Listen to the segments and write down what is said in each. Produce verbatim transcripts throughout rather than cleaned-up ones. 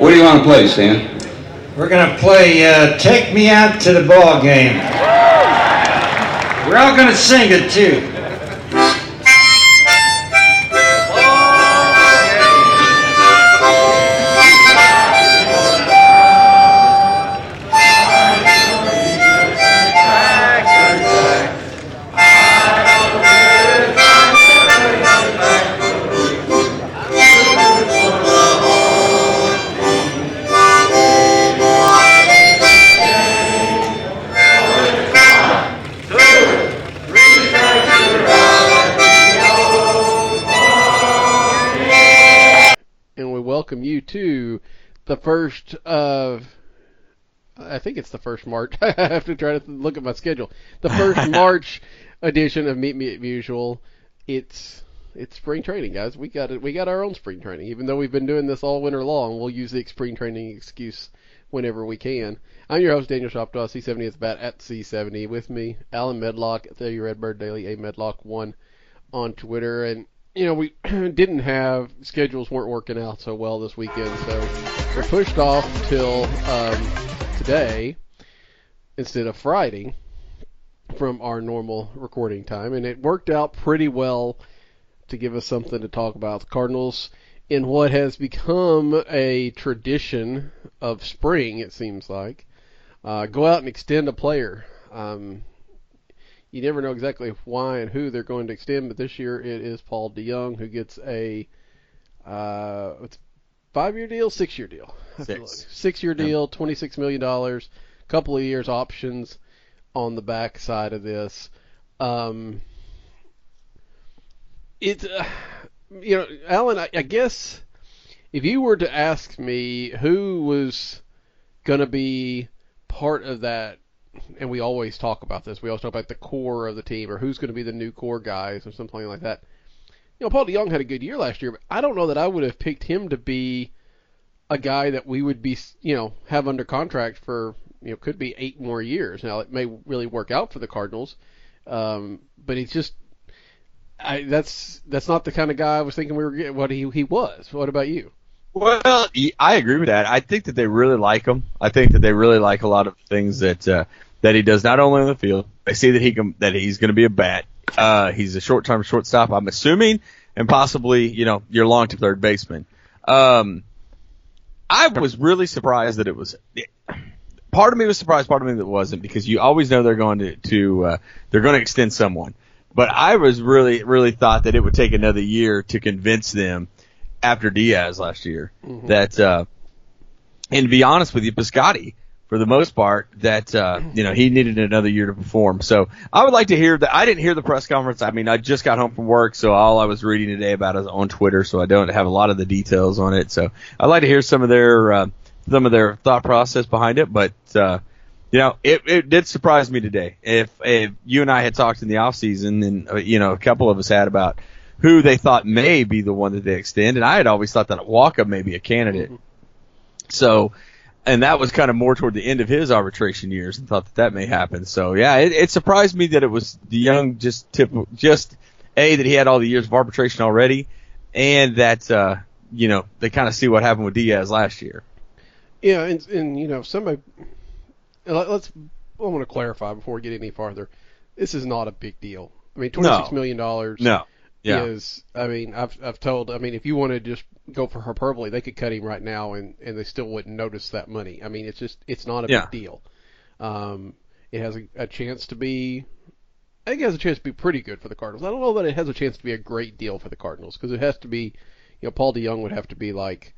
What do you want to play, Stan? We're going to play uh, Take Me Out to the Ball Game. We're all going to sing it, too. Welcome you to the first of, I think it's the first March. I have to try to look at my schedule. The first March edition of Meet Me at Usual. It's it's spring training, guys. We got it. We got our own spring training. Even though we've been doing this all winter long, we'll use the spring training excuse whenever we can. I'm your host, Daniel Shoptaw, C seventy at the bat at C seventy. With me, Alan Medlock, the Redbird Daily, a Medlock one on Twitter, and you know, we didn't have, schedules weren't working out so well this weekend, so we're pushed off till um, today instead of Friday from our normal recording time, and it worked out pretty well to give us something to talk about. The Cardinals, in what has become a tradition of spring, it seems like, uh, go out and extend a player. Um, You never know exactly why and who they're going to extend, but this year it is Paul DeJong who gets a uh, it's five-year deal, six-year deal. Six. Six-year deal, twenty-six million dollars, couple of years options on the back side of this. Um, it's, uh, you know, Alan, I, I guess if you were to ask me who was going to be part of that, and we always talk about this, we always talk about the core of the team, or who's going to be the new core guys, or something like that. You know, Paul DeJong had a good year last year, but I don't know that I would have picked him to be a guy that we would be, you know, have under contract for, you know, could be eight more years. Now, it may really work out for the Cardinals, um, but he's just, I, that's that's not the kind of guy I was thinking we were getting, what he, he was. What about you? Well, I agree with that. I think that they really like him. I think that they really like a lot of things that uh, that he does, not only on the field. They see that he can, that he's going to be a bat. Uh, he's a short-term shortstop, I'm assuming, and possibly, you know, your long-term third baseman. Um, I was really surprised that it was. Part of me was surprised, part of me that wasn't, because you always know they're going to, to uh, they're going to extend someone. But I was really, really thought that it would take another year to convince them, after Diaz last year, mm-hmm. that, uh, and to be honest with you, Piscotty, for the most part, that, uh, you know, he needed another year to perform. So I would like to hear that. I didn't hear the press conference. I mean, I just got home from work, so all I was reading today about is on Twitter, so I don't have a lot of the details on it. So I'd like to hear some of their, uh, some of their thought process behind it. But, uh, you know, it, it did surprise me today. If, if you and I had talked in the off season, and, uh, you know, a couple of us had about who they thought may be the one that they extend, and I had always thought that Walker may be a candidate. Mm-hmm. So, and that was kind of more toward the end of his arbitration years, and thought that that may happen. So, yeah, it, it surprised me that it was DeJong, just tip, just A, that he had all the years of arbitration already, and that, uh, you know, they kind of see what happened with Diaz last year. Yeah, and, and you know, somebody, let's, I want to clarify before we get any farther. This is not a big deal. I mean, twenty-six no. million dollars. No. Yeah. Is, I mean, I've I've told, I mean, if you want to just go for hyperbole, they could cut him right now and, and they still wouldn't notice that money. I mean, it's just, it's not a yeah. big deal. Um, it has a, a chance to be, I think it has a chance to be pretty good for the Cardinals. I don't know that it has a chance to be a great deal for the Cardinals, because it has to be, you know, Paul DeJong would have to be like,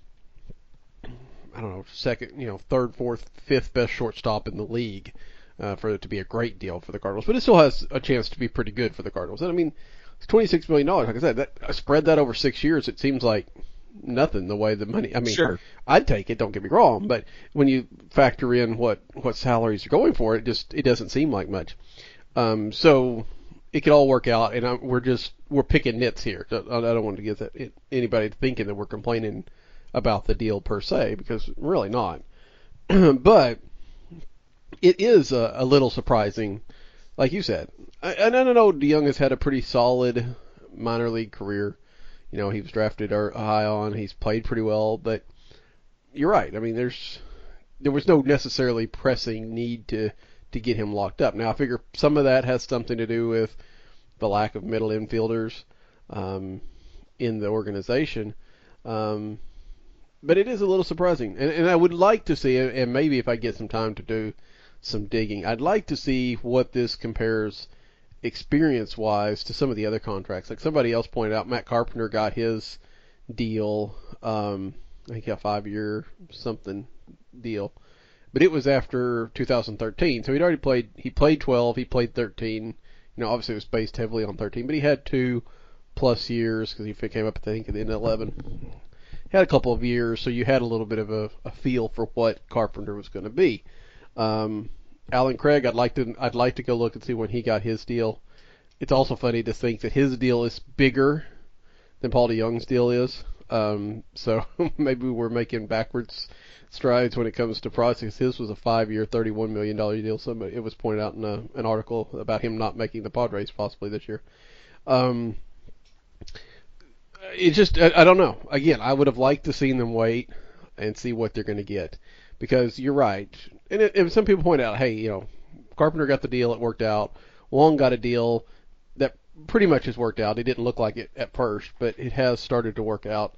I don't know, second, you know, third, fourth, fifth best shortstop in the league uh, for it to be a great deal for the Cardinals. But it still has a chance to be pretty good for the Cardinals. And I mean, it's twenty-six million dollars. Like I said, that, I spread that over six years. It seems like nothing the way the money. I mean, sure. I'd take it. Don't get me wrong, but when you factor in what, what salaries are going for, it just it doesn't seem like much. Um, so it could all work out, and I, we're just we're picking nits here. I, I don't want to get that, it, anybody thinking that we're complaining about the deal per se, because we're really not. But it is a, a little surprising. Like you said, I, I don't know, DeJong has had a pretty solid minor league career. You know, he was drafted high on. He's played pretty well, but you're right. I mean, there's there was no necessarily pressing need to to get him locked up. Now, I figure some of that has something to do with the lack of middle infielders um, in the organization. Um, but it is a little surprising. And, and I would like to see, and maybe if I get some time to do some digging, I'd like to see what this compares experience-wise to some of the other contracts. Like somebody else pointed out, Matt Carpenter got his deal, um, I think a five-year something deal. But it was after two thousand thirteen, so he'd already played, he played twelve, he played thirteen. You know, obviously it was based heavily on thirteen, but he had two plus years because he came up, I think, at the end of eleven. He had a couple of years, so you had a little bit of a, a feel for what Carpenter was going to be. Um, Alan Craig, I'd like to, I'd like to go look and see when he got his deal. It's also funny to think that his deal is bigger than Paul DeJong's deal is. Um, so maybe we're making backwards strides when it comes to prices. His was a five-year, thirty-one million dollars deal. Somebody, it was pointed out in a, an article about him not making the Padres possibly this year. Um, it just, I, I don't know. Again, I would have liked to seen them wait and see what they're going to get, because you're right. And, it, and some people point out, hey, you know, Carpenter got the deal, it worked out. Wong got a deal that pretty much has worked out. It didn't look like it at first, but it has started to work out.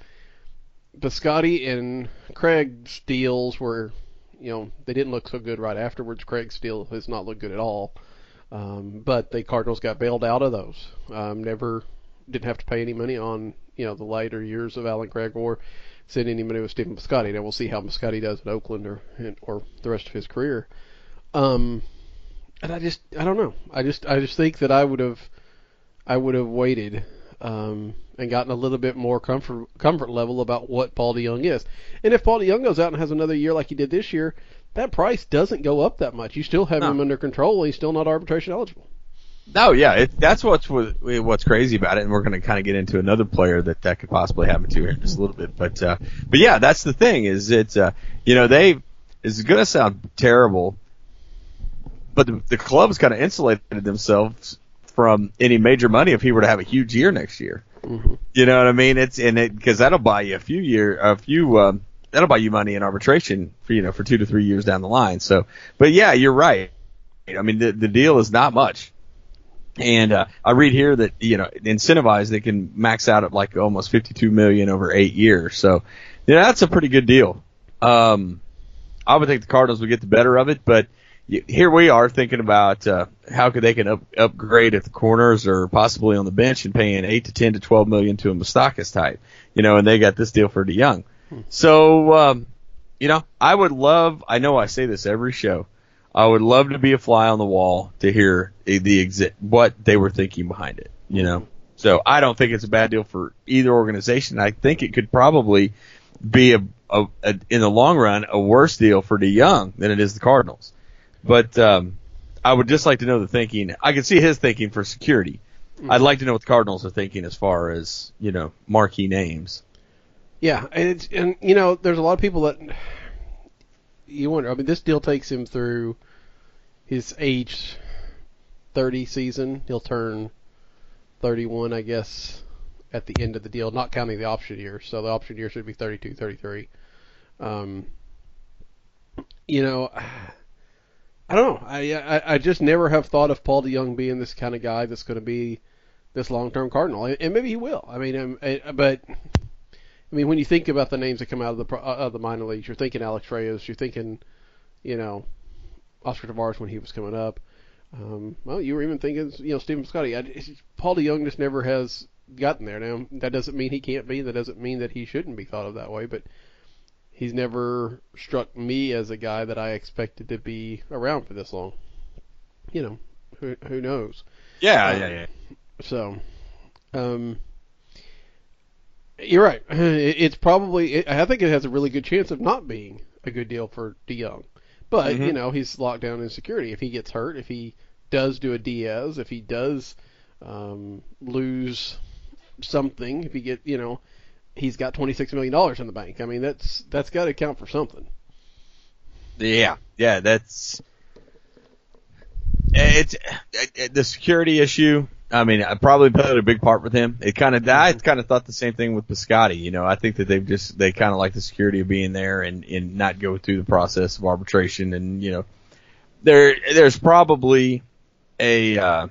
Piscotty and Craig's deals were, you know, they didn't look so good right afterwards. Craig's deal has not looked good at all. Um, but the Cardinals got bailed out of those. Um, never didn't have to pay any money on, you know, the later years of Alan Craig or send any money with Stephen Piscotty. Now we'll see how Piscotty does in Oakland or or the rest of his career. Um, and I just, I don't know. I just, I just think that I would have, I would have waited. Um, and gotten a little bit more comfort comfort level about what Paul DeJong is. And if Paul DeJong goes out and has another year like he did this year, that price doesn't go up that much. You still have no. him under control. He's still not arbitration eligible. No, yeah, it, that's what's what's crazy about it, and we're going to kind of get into another player that that could possibly happen to here in just a little bit. But uh, but yeah, that's the thing is it's uh, you know they it's going to sound terrible, but the, the club's kind of insulated themselves from any major money if he were to have a huge year next year. Mm-hmm. You know what I mean? It's and it because that'll buy you a few year, a few um, that'll buy you money in arbitration for you know for two to three years down the line. So, but yeah, you're right. I mean, the the deal is not much, and uh, I read here that you know incentivized they can max out at like almost fifty-two million over eight years. So, you know that's a pretty good deal. Um, I would think the Cardinals would get the better of it, but here we are thinking about uh, how could they can up, upgrade at the corners or possibly on the bench and paying eight to ten to twelve million to a Moustakas type, you know, and they got this deal for DeJong. Hmm. So, um, you know, I would love. I know I say this every show. I would love to be a fly on the wall to hear the exi- what they were thinking behind it. You know, so I don't think it's a bad deal for either organization. I think it could probably be a, a, a in the long run a worse deal for DeJong than it is the Cardinals. But um, I would just like to know the thinking. I can see his thinking for security. Mm-hmm. I'd like to know what the Cardinals are thinking as far as, you know, marquee names. Yeah, and it's, and you know, there's a lot of people that you wonder. I mean, this deal takes him through his age thirty season. He'll turn thirty-one, I guess, at the end of the deal, not counting the option year. So the option year should be thirty-two, thirty-three. Um, you know. I don't know. I, I I just never have thought of Paul DeJong being this kind of guy that's going to be this long-term Cardinal, and maybe he will. I mean, um, but I mean, when you think about the names that come out of the of the minor leagues, you're thinking Alex Reyes, you're thinking, you know, Oscar Tavares when he was coming up. Um, well, you were even thinking, you know, Stephen Piscotty. I, Paul DeJong just never has gotten there. Now, that doesn't mean he can't be. That doesn't mean that he shouldn't be thought of that way, but he's never struck me as a guy that I expected to be around for this long. You know, who who knows? Yeah, um, yeah, yeah. So, um, you're right. It, it's probably. It, I think it has a really good chance of not being a good deal for DeJong. But mm-hmm. you know, he's locked down in security. If he gets hurt, if he does do a Diaz, if he does um, lose something, if he get, you know. He's got twenty-six million dollars in the bank. I mean, that's that's got to count for something. Yeah, yeah, that's it's it, it, the security issue. I mean, I probably played a big part with him. It kind of, I kind of thought the same thing with Piscotty. You know, I think that they've just, they kind of like the security of being there and, and not go through the process of arbitration. And, you know, there, there's probably a, uh,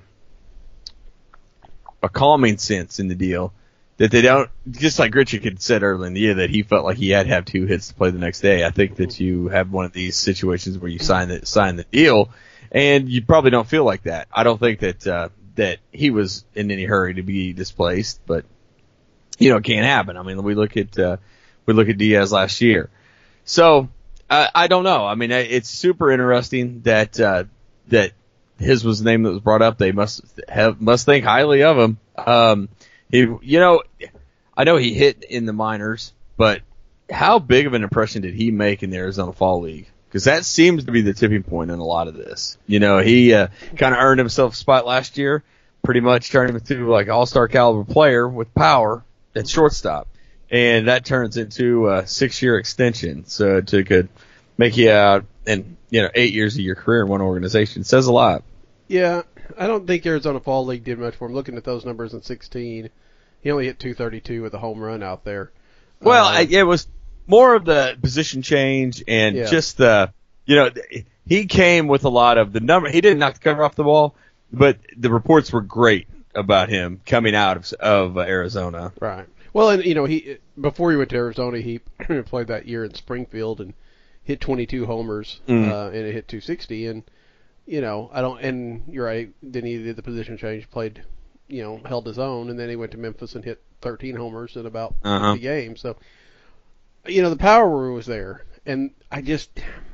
a calming sense in the deal that they don't, just like Richard had said earlier in the year that he felt like he had to have two hits to play the next day. I think that you have one of these situations where you sign the, sign the deal and you probably don't feel like that. I don't think that, uh, that he was in any hurry to be displaced, but you know, it can't happen. I mean, we look at, uh, we look at Diaz last year. So, uh, I don't know. I mean, it's super interesting that, uh, that his was the name that was brought up. They must have, must think highly of him. Um, he, you know, I know he hit in the minors, but how big of an impression did he make in the Arizona Fall League? Because that seems to be the tipping point in a lot of this. You know, he uh, kind of earned himself a spot last year, pretty much turned him into like all-star caliber player with power at shortstop, and that turns into a six-year extension. So to could make you out in you know eight years of your career in one organization it says a lot. Yeah, I don't think Arizona Fall League did much for him. Looking at those numbers in sixteen, he only hit two thirty-two with a home run out there. Well, uh, I, it was more of the position change and Yeah. just the, you know, he came with a lot of the number. He didn't knock the cover off the ball, but the reports were great about him coming out of, of Arizona. Right. Well, and you know, he before he went to Arizona, he played that year in Springfield and hit twenty-two homers Mm. uh, and it hit two sixty. And you know, I don't. And you're right. Then he did the position change, played, you know, held his own, and then he went to Memphis and hit thirteen homers in about Uh-huh. fifty games. So, you know, the power was there, and I just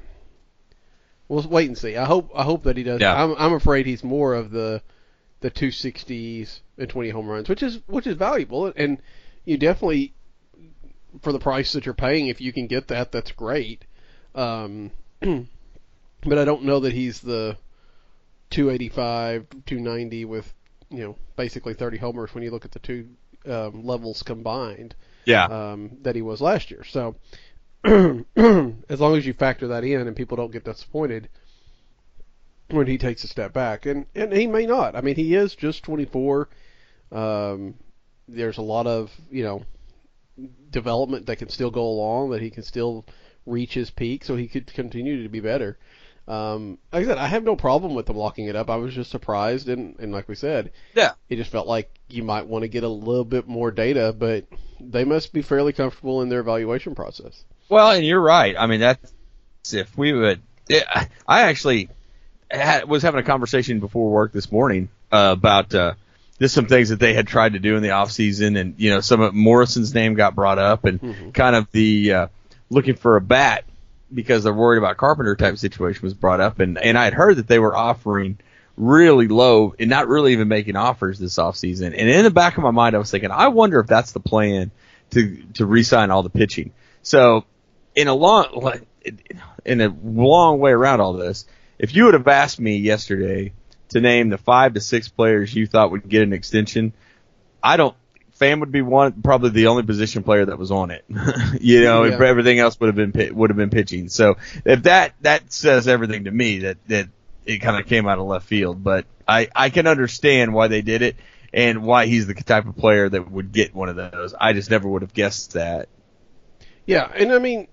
we'll wait and see. I hope I hope that he does. Yeah. I'm I'm afraid he's more of the the two sixties and twenty home runs, which is which is valuable, and you definitely for the price that you're paying, if you can get that, that's great. Um, but I don't know that he's the two eighty-five, two ninety with you know basically thirty homers when you look at the two um, levels combined. Yeah. Um, that he was last year. So as long as you factor that in and people don't get disappointed when he takes a step back, and, and he may not. I mean, he is just twenty-four. Um, there's a lot of, you know, development that can still go along, that he can still reach his peak, so he could continue to be better. Um, like I said, I have no problem with them locking it up. I was just surprised, and, and like we said, Yeah. it just felt like you might want to get a little bit more data, but they must be fairly comfortable in their evaluation process. Well, and you're right. I mean, that's if we would. Yeah, I actually had, was having a conversation before work this morning uh, about uh, just some things that they had tried to do in the off season, and you know, some of Morrison's name got brought up, and Mhm. kind of the uh, looking for a bat because they're worried about Carpenter type situation was brought up, and and I had heard that they were offering really low and not really even making offers this offseason. And in the back of my mind, I was thinking, I wonder if that's the plan to to re-sign all the pitching. So in a long in a long way around all this, if you would have asked me yesterday to name the five to six players you thought would get an extension, I don't. Pham would be one, probably the only position player that was on it. you know, Yeah. if everything else would have been pi- would have been pitching. So if that that says everything to me that that it kind of came out of left field. But I I can understand why they did it and why he's the type of player that would get one of those. I just never would have guessed that. Yeah, and I mean,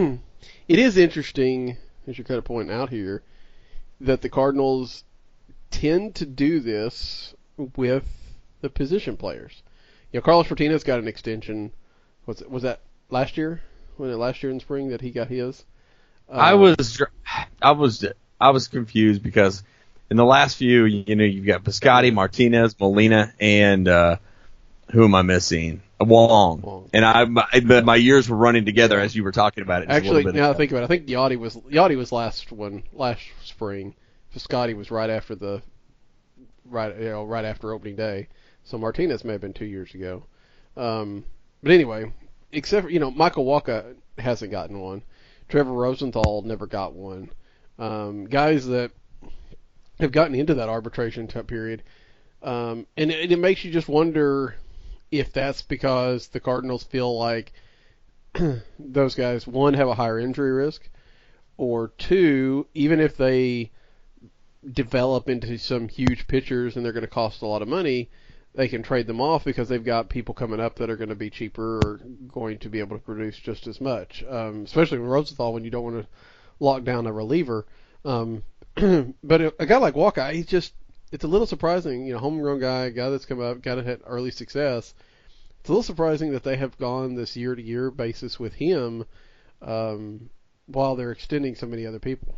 it is interesting, as you're kind of pointing out here, that the Cardinals tend to do this with the position players. You know, Carlos Martinez got an extension. Was was that last year? Was it last year in spring that he got his? Uh, I was I was I was confused because in the last few, you know, you've got Piscotty, Martinez, Molina, and uh, who am I missing? Wong. Wong. And I my, my years were running together as you were talking about it. just a Actually, little bit now I ago. think about it, I think Yachty was Yachty was last one last spring. Piscotty was right after the right you know right after opening day. So Martinez may have been two years ago. Um, but anyway, except for, you know, Michael Walker hasn't gotten one. Trevor Rosenthal never got one. Um, guys that have gotten into that arbitration t- period. Um, and it, it makes you just wonder if that's because the Cardinals feel like those guys, one, have a higher injury risk, or two, even if they develop into some huge pitchers and they're going to cost a lot of money, they can trade them off because they've got people coming up that are going to be cheaper or going to be able to produce just as much. Um, especially with Rosenthal, when you don't want to lock down a reliever. Um, but a, a guy like Walker, he's just, it's a little surprising, you know, homegrown guy, guy that's come up, guy that had early success. It's a little surprising that they have gone this year-to-year basis with him um, while they're extending so many other people.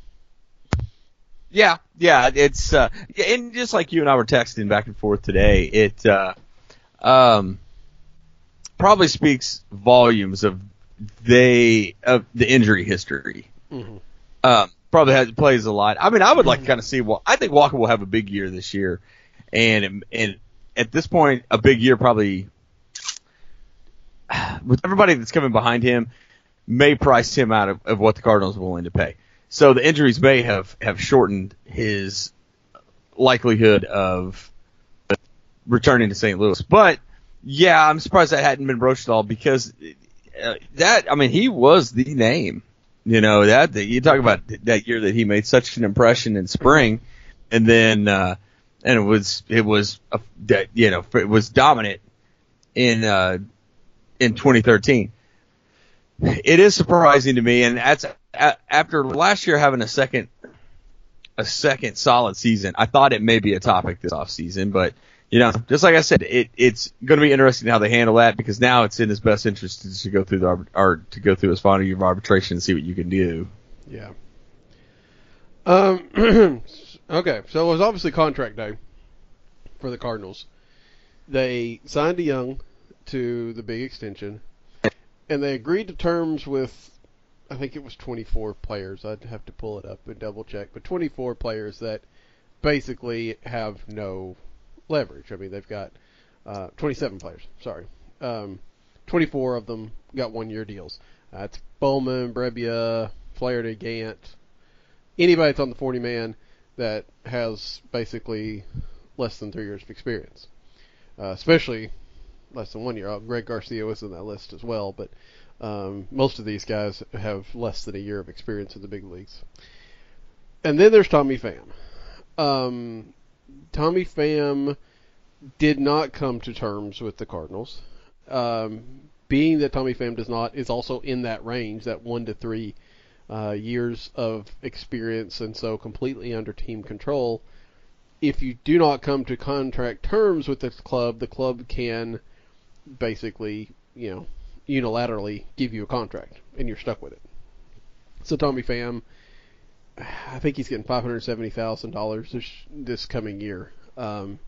Yeah, yeah, it's uh, and just like you and I were texting back and forth today, it uh, um, probably speaks volumes of they of the injury history. Mm-hmm. Um, probably has plays a lot. I mean, I would like to kind of see. Well, I think Walker will have a big year this year, and and at this point, a big year probably with everybody that's coming behind him may price him out of, of what the Cardinals are willing to pay. So the injuries may have, have shortened his likelihood of returning to Saint Louis. But, yeah, I'm surprised that hadn't been broached at all because uh, that, I mean, he was the name. You know, that, that you talk about that year that he made such an impression in spring, and then, uh, and it was, it was, uh, that, you know, it was dominant in, uh, in twenty thirteen. It is surprising to me, and that's after last year having a second a second solid season. I thought it may be a topic this offseason, but you know, just like I said, it it's going to be interesting how they handle that because now it's in his best interest to go through the or to go through his final year of arbitration and see what you can do. Yeah. Um. Okay, so it was obviously contract day for the Cardinals. They signed DeYoung to the big extension. And they agreed to terms with, I think it was twenty-four players. I'd have to pull it up and double check. But twenty-four players that basically have no leverage. I mean, they've got uh, twenty-seven players, sorry. Um, twenty-four of them got one-year deals. That's uh, Bowman, Brebbia, Flaherty, Gant. Anybody that's on the forty-man that has basically less than three years of experience. Uh, especially less than one year. Uh, Greg Garcia was in that list as well, but um, most of these guys have less than a year of experience in the big leagues. And then there's Tommy Pham. Um, Tommy Pham did not come to terms with the Cardinals. Um, being that Tommy Pham does not is also in that range, that one to three uh, years of experience, and so completely under team control. If you do not come to contract terms with the club, the club can basically, you know, unilaterally give you a contract, and you're stuck with it. So Tommy Pham, I think he's getting five hundred seventy thousand dollars this this coming year, um,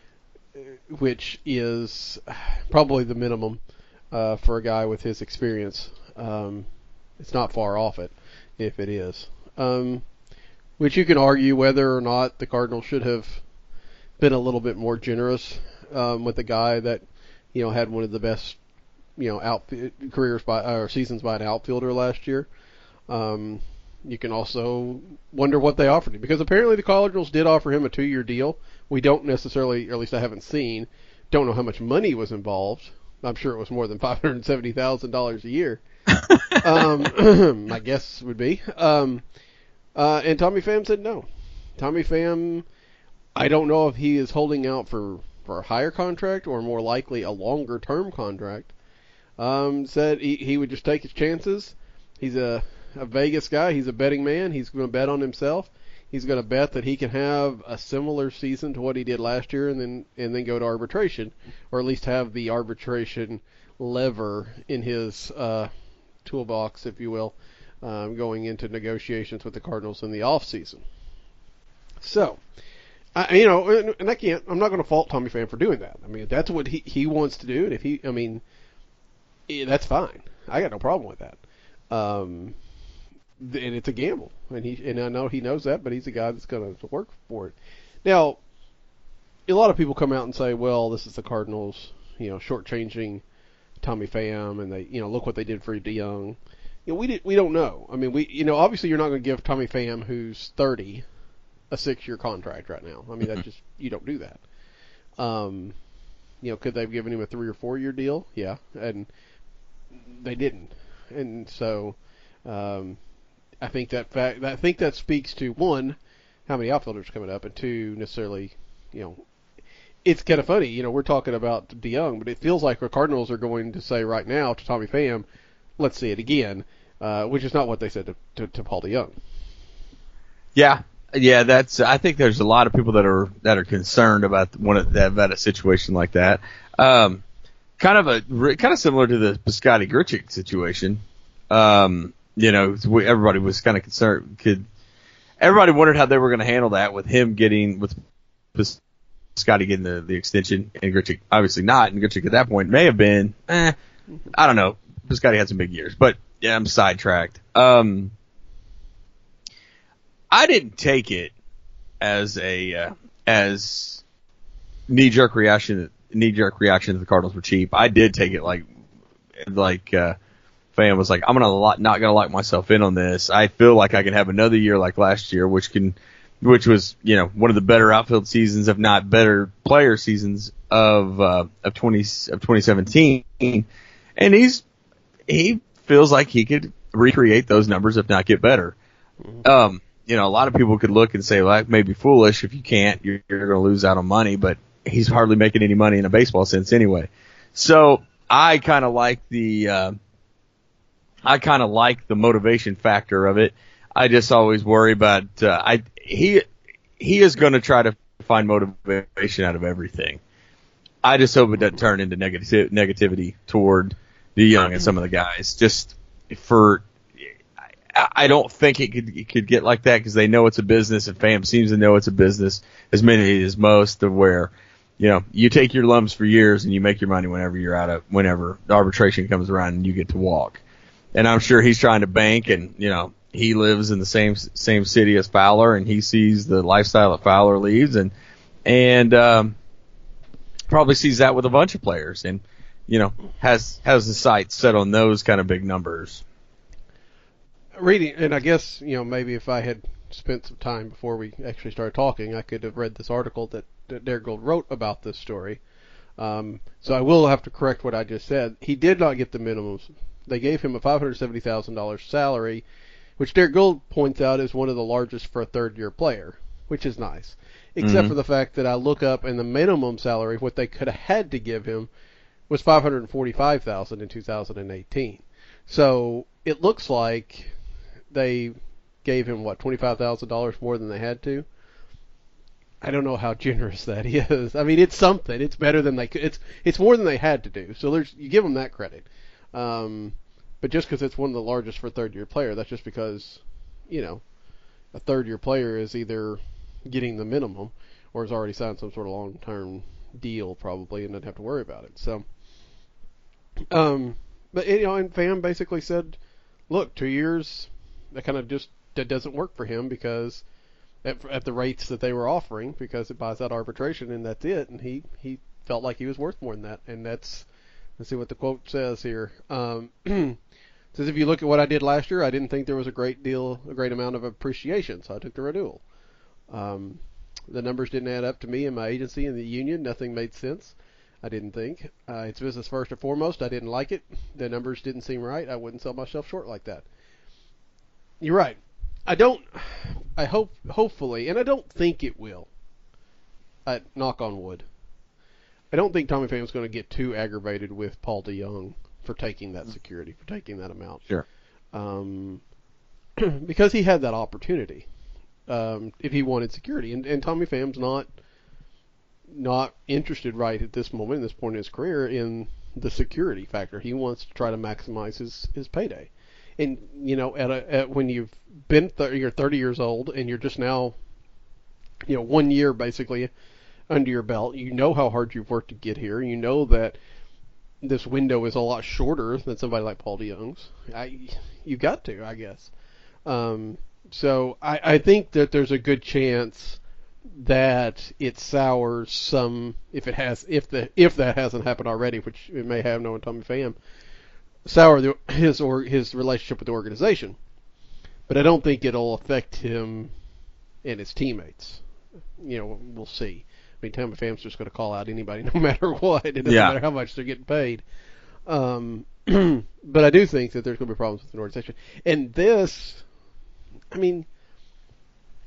which is probably the minimum uh, for a guy with his experience. Um, it's not far off it, if it is. Um, which you can argue whether or not the Cardinals should have been a little bit more generous um, with a guy that, you know, had one of the best, you know, out careers by or seasons by an outfielder last year. Um, you can also wonder what they offered him, because apparently the Cardinals did offer him a two-year deal. We don't necessarily, or at least I haven't seen, don't know how much money was involved. I'm sure it was more than five hundred seventy thousand dollars a year. um, my guess would be. Um, uh, and Tommy Pham said no. Tommy Pham, I don't know if he is holding out for, for a higher contract or more likely a longer term contract. Um, said he, he would just take his chances. He's a, a Vegas guy. He's a betting man. He's going to bet on himself. He's going to bet that he can have a similar season to what he did last year and then and then go to arbitration, or at least have the arbitration lever in his uh, toolbox, if you will, um, going into negotiations with the Cardinals in the off season. So, I, you know, and, and I can't, I'm not going to fault Tommy Pham for doing that. I mean, if that's what he, he wants to do, and if he, I mean, yeah, that's fine. I got no problem with that. Um, and it's a gamble, and he, and I know he knows that, but he's a guy that's going to work for it. Now, a lot of people come out and say, well, this is the Cardinals, you know, shortchanging Tommy Pham, and they, you know, look what they did for DeYoung. You know, we did, we don't know. I mean, we, you know, obviously you're not going to give Tommy Pham, who's thirty, a six-year contract right now. I mean, that just, you don't do that. Um, you know, could they have given him a three or four-year deal? Yeah, and they didn't, and so um, I think that fact, I think that speaks to one, how many outfielders coming up, and two, necessarily, you know, it's kind of funny. You know, we're talking about DeYoung, but it feels like the Cardinals are going to say right now to Tommy Pham, let's see it again, uh, which is not what they said to, to, to Paul DeYoung. Yeah, yeah, that's. I think there's a lot of people that are that are concerned about one of that about a situation like that. Um, kind of a kind of similar to the Piscotty Grichuk situation. Um, you know, we, everybody was kind of concerned. Could everybody wondered how they were going to handle that with him getting with Piscotty getting the, the extension and Grichuk obviously not. And Grichuk at that point may have been. Eh, I don't know. Piscotty had some big years, but yeah, I'm sidetracked. Um. I didn't take it as a uh, as knee jerk reaction. Knee jerk reaction that the Cardinals were cheap. I did take it like like uh, Pham was like, I'm gonna lock, not gonna lock myself in on this. I feel like I can have another year like last year, which can which was you know one of the better outfield seasons, if not better player seasons of uh, of twenty of twenty seventeen. And he's he feels like he could recreate those numbers, if not get better. Um. You know, a lot of people could look and say, well, that may be foolish. If you can't, you're, you're going to lose out on money, but he's hardly making any money in a baseball sense anyway. So I kind of like the, uh, I kind of like the motivation factor of it. I just always worry about, uh, I, he, he is going to try to find motivation out of everything. I just hope it doesn't turn into negative, negativity toward DeYoung and some of the guys just for, I don't think it could it could get like that because they know it's a business, and Pham seems to know it's a business as many as most. Of where, you know, you take your lumps for years and you make your money whenever you're out of whenever the arbitration comes around and you get to walk. And I'm sure he's trying to bank, and you know he lives in the same same city as Fowler, and he sees the lifestyle that Fowler leads, and and um, probably sees that with a bunch of players, and you know has has the sights set on those kind of big numbers. Reading, and I guess, you know, maybe if I had spent some time before we actually started talking, I could have read this article that, that Derek Gould wrote about this story. Um, so I will have to correct what I just said. He did not get the minimums. They gave him a five hundred seventy thousand dollars salary, which Derek Gould points out is one of the largest for a third-year player, which is nice. Except mm-hmm. for the fact that I look up, and the minimum salary, what they could have had to give him, was five hundred forty-five thousand dollars in two thousand eighteen. So it looks like they gave him, what, twenty-five thousand dollars more than they had to? I don't know how generous that is. I mean, it's something. It's better than they could. It's it's more than they had to do. So there's you give them that credit. Um, but just because it's one of the largest for a third-year player, that's just because, you know, a third-year player is either getting the minimum or has already signed some sort of long-term deal probably and doesn't have to worry about it. So, um, but you know, and Pham basically said, look, two years. That kind of just that doesn't work for him because at, at the rates that they were offering, because it buys out arbitration and that's it. And he, he felt like he was worth more than that. And that's, let's see what the quote says here. Um, it says, if you look at what I did last year, I didn't think there was a great deal, a great amount of appreciation. So I took the renewal. Um, the numbers didn't add up to me and my agency and the union. Nothing made sense. I didn't think. Uh, it's business first and foremost. I didn't like it. The numbers didn't seem right. I wouldn't sell myself short like that. You're right. I don't, I hope, hopefully, and I don't think it will, I, knock on wood, I don't think Tommy Pham's going to get too aggravated with Paul DeYoung for taking that security, for taking that amount. Sure. Um, because he had that opportunity, um, if he wanted security. And, and Tommy Pham's not, not interested right at this moment, at this point in his career, in the security factor. He wants to try to maximize his, his payday. And, you know, at, a, at when you've been, th- you're thirty years old and you're just now, you know, one year basically under your belt, you know how hard you've worked to get here. You know that this window is a lot shorter than somebody like Paul DeYoung's. I, you got to, I guess. Um, so I, I think that there's a good chance that it sours some, if it has, if the, if that hasn't happened already, which it may have, knowing Tommy Pham, sour the, his or his relationship with the organization. But I don't think it'll affect him and his teammates. You know, we'll see. I mean, Tommy Pham's just going to call out anybody no matter what. It doesn't yeah. matter how much they're getting paid. Um, but I do think that there's going to be problems with an organization. And this, I mean,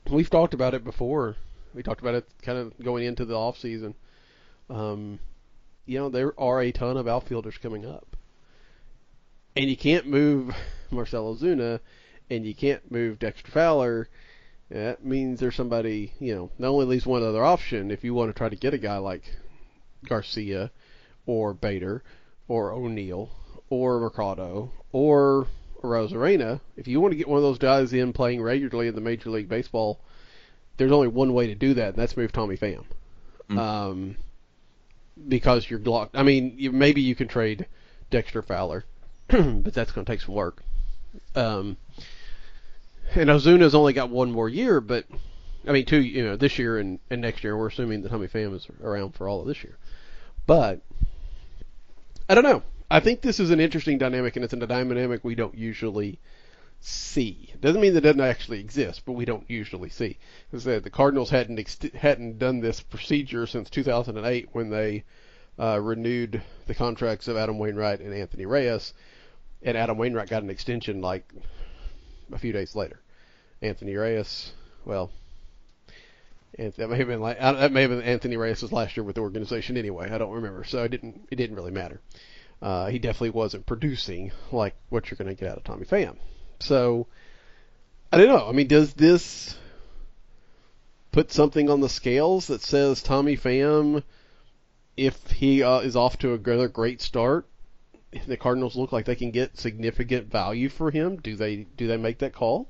we've talked about it before. We talked about it kind of going into the off season. Um, you know, there are a ton of outfielders coming up, and you can't move Marcell Ozuna, and you can't move Dexter Fowler. That means there's somebody, you know, not only leaves one other option if you want to try to get a guy like Garcia or Bader or O'Neill or Mercado or Rosarena. If you want to get one of those guys in playing regularly in the Major League Baseball, there's only one way to do that, and that's move Tommy Pham. Mm-hmm. Um, because you're locked. I mean, you, maybe you can trade Dexter Fowler, but that's going to take some work. Um, and Ozuna's only got one more year, but I mean, two, you know, this year and, and next year. We're assuming that Tommy Pham is around for all of this year. But I don't know. I think this is an interesting dynamic, and it's a dynamic we don't usually see. Doesn't mean that it doesn't actually exist, but we don't usually see. As I said, the Cardinals hadn't ex- hadn't done this procedure since two thousand eight when they uh, renewed the contracts of Adam Wainwright and Anthony Reyes, and Adam Wainwright got an extension like a few days later. Anthony Reyes, well, that may have been like that may have been Anthony Reyes' last year with the organization anyway. I don't remember, so it didn't it didn't really matter. Uh, he definitely wasn't producing like what you're going to get out of Tommy Pham. So I don't know. I mean, does this put something on the scales that says Tommy Pham, if he uh, is off to another great start, if the Cardinals look like they can get significant value for him, do they do they make that call?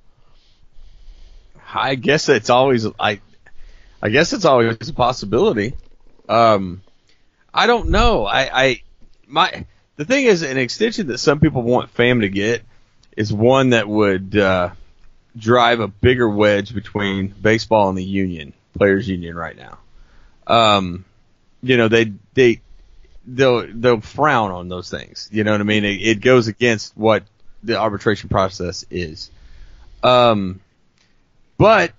I guess it's always I, I guess it's always a possibility. Um, I don't know. I, I my the thing is, an extension that some people want Pham to get is one that would uh, drive a bigger wedge between baseball and the union, players' union, right now. Um, you know, they they they'll they'll frown on those things. You know what I mean? It, it goes against what the arbitration process is. Um, but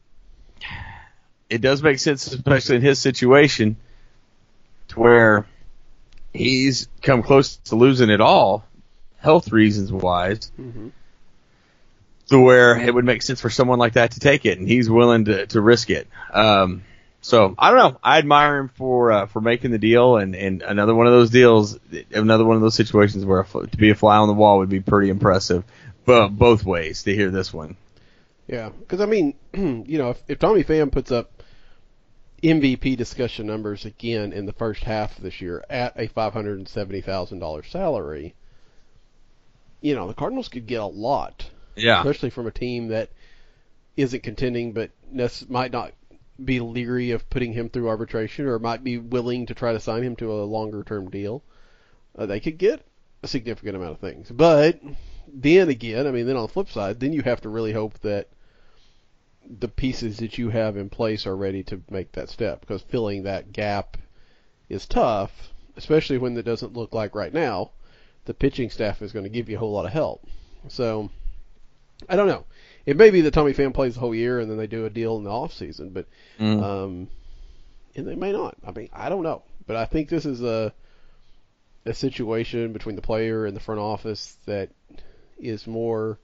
it does make sense, especially in his situation, to where he's come close to losing it all, health reasons wise, mm-hmm. to where it would make sense for someone like that to take it, and he's willing to, to risk it. Um, so I don't know. I admire him for uh, for making the deal, and, and another one of those deals, another one of those situations where to be a fly on the wall would be pretty impressive, but both ways to hear this one. Yeah, because I mean, you know, if, if Tommy Pham puts up M V P discussion numbers again in the first half of this year at a five hundred seventy thousand dollars salary, you know, the Cardinals could get a lot. Yeah. Especially from a team that isn't contending but might not be leery of putting him through arbitration, or might be willing to try to sign him to a longer-term deal. Uh, they could get a significant amount of things. But then again, I mean, then on the flip side, then you have to really hope that the pieces that you have in place are ready to make that step, because filling that gap is tough, especially when it doesn't look like right now the pitching staff is going to give you a whole lot of help. So I don't know. It may be that Tommy Pham plays the whole year and then they do a deal in the off season, but mm. um, and they may not. I mean, I don't know. But I think this is a a situation between the player and the front office that is more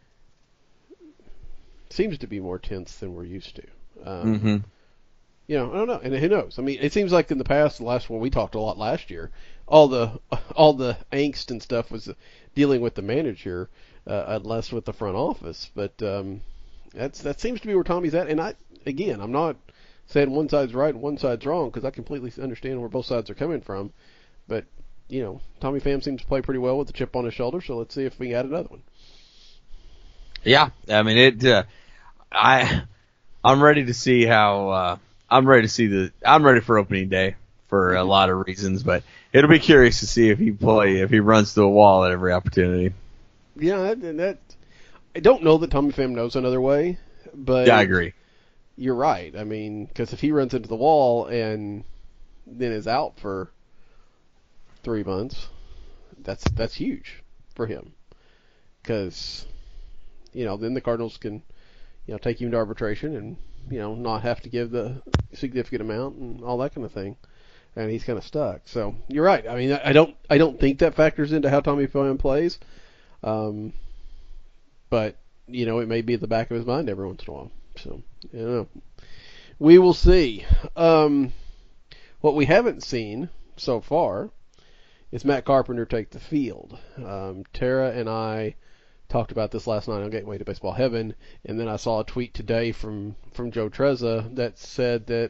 seems to be more tense than we're used to. Um, mm-hmm. You know, I don't know, and who knows? I mean, it seems like in the past, the last one we talked a lot last year, all the all the angst and stuff was dealing with the manager, uh, less with the front office. But um, that's that seems to be where Tommy's at. And I, again, I'm not saying one side's right and one side's wrong, because I completely understand where both sides are coming from. But you know, Tommy Pham seems to play pretty well with the chip on his shoulder. So let's see if we can add another one. Yeah, I mean it. Uh, I I'm ready to see how. Uh, I'm ready to see the. I'm ready for opening day for a lot of reasons, but it'll be curious to see if he play if he runs through a wall at every opportunity. Yeah, and that I don't know that Tommy Pham knows another way, but yeah, I agree. You're right. I mean, because if he runs into the wall and then is out for three months, that's that's huge for him, because you know then the Cardinals can you know take him to arbitration and you know not have to give the significant amount and all that kind of thing, and he's kind of stuck. So you're right. I mean, I don't I don't think that factors into how Tommy Pham plays, um, but you know it may be at the back of his mind every once in a while. So, you know, we will see. Um, what we haven't seen so far is Matt Carpenter take the field. Um, Tara and I talked about this last night on Gateway to Baseball Heaven, and then I saw a tweet today from, from Joe Trezza that said that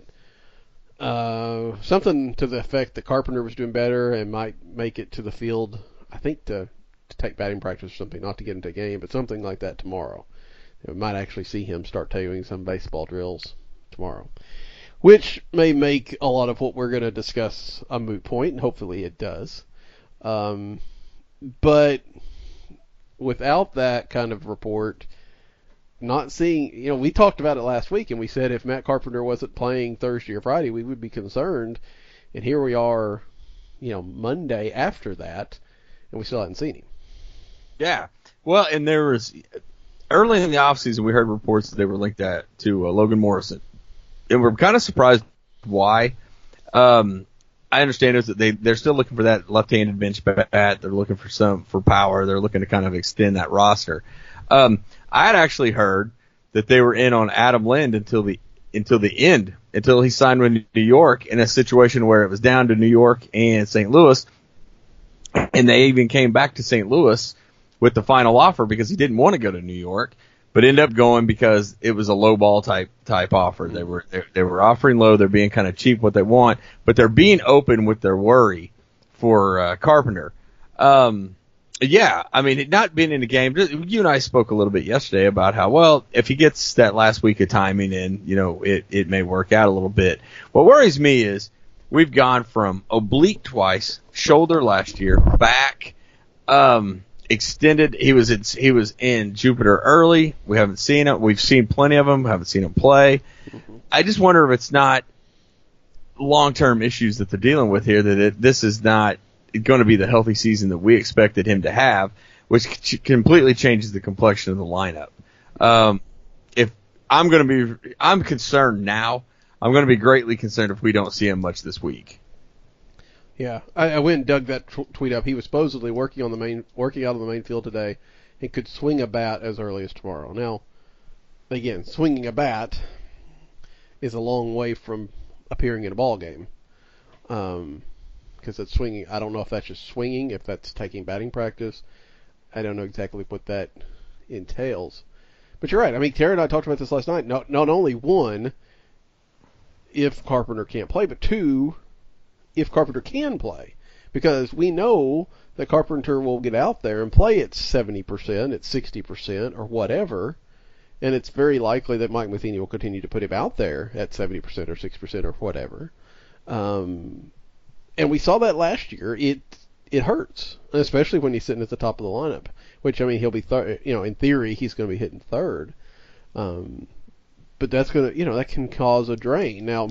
uh, something to the effect that Carpenter was doing better and might make it to the field, I think to, to take batting practice or something, not to get into a game, but something like that tomorrow. We might actually see him start doing some baseball drills tomorrow, which may make a lot of what we're going to discuss a moot point, and hopefully it does. Um, but without that kind of report, not seeing, you know, we talked about it last week, and we said if Matt Carpenter wasn't playing Thursday or Friday, we would be concerned. And here we are, you know, Monday after that, and we still haven't seen him. Yeah. Well, and there was, early in the offseason, we heard reports that they were linked at, to uh, Logan Morrison. And we're kind of surprised why. Um, I understand is that they, they're still looking for that left-handed bench bat. They're looking for some, for power. They're looking to kind of extend that roster. Um, I had actually heard that they were in on Adam Lind until the, until the end, until he signed with New York in a situation where it was down to New York and Saint Louis. And they even came back to Saint Louis with the final offer because he didn't want to go to New York, but ended up going because it was a low ball type type offer. They were they, they were offering low. They're being kind of cheap what they want, but they're being open with their worry for uh, Carpenter. Um, yeah, I mean, it not being in the game. You and I spoke a little bit yesterday about how, well, if he gets that last week of timing in, you know, it it may work out a little bit. What worries me is we've gone from oblique twice, shoulder last year, back. Um, Extended. He was in, he was in Jupiter early. We haven't seen it. We've seen plenty of him. Haven't seen him play. Mm-hmm. I just wonder if it's not long-term issues that they're dealing with here. That it, this is not going to be the healthy season that we expected him to have, which c- completely changes the complexion of the lineup. Um, if I'm going to be, I'm concerned now. I'm going to be greatly concerned if we don't see him much this week. Yeah, I, I went and dug that t- tweet up. He was supposedly working on the main, working out on the main field today, and could swing a bat as early as tomorrow. Now, again, swinging a bat is a long way from appearing in a ball game, um, because it's swinging. I don't know if that's just swinging, if that's taking batting practice. I don't know exactly what that entails. But you're right. I mean, Terry and I talked about this last night. Not not only one, if Carpenter can't play, but two, if Carpenter can play, because we know that Carpenter will get out there and play at seventy percent, at sixty percent, or whatever, and it's very likely that Mike Matheny will continue to put him out there at seventy percent or sixty percent or whatever. Um, and we saw that last year. It it hurts, especially when he's sitting at the top of the lineup, which, I mean, he'll be, thir- you know, in theory, he's going to be hitting third. Um, but that's going to, you know, that can cause a drain. Now,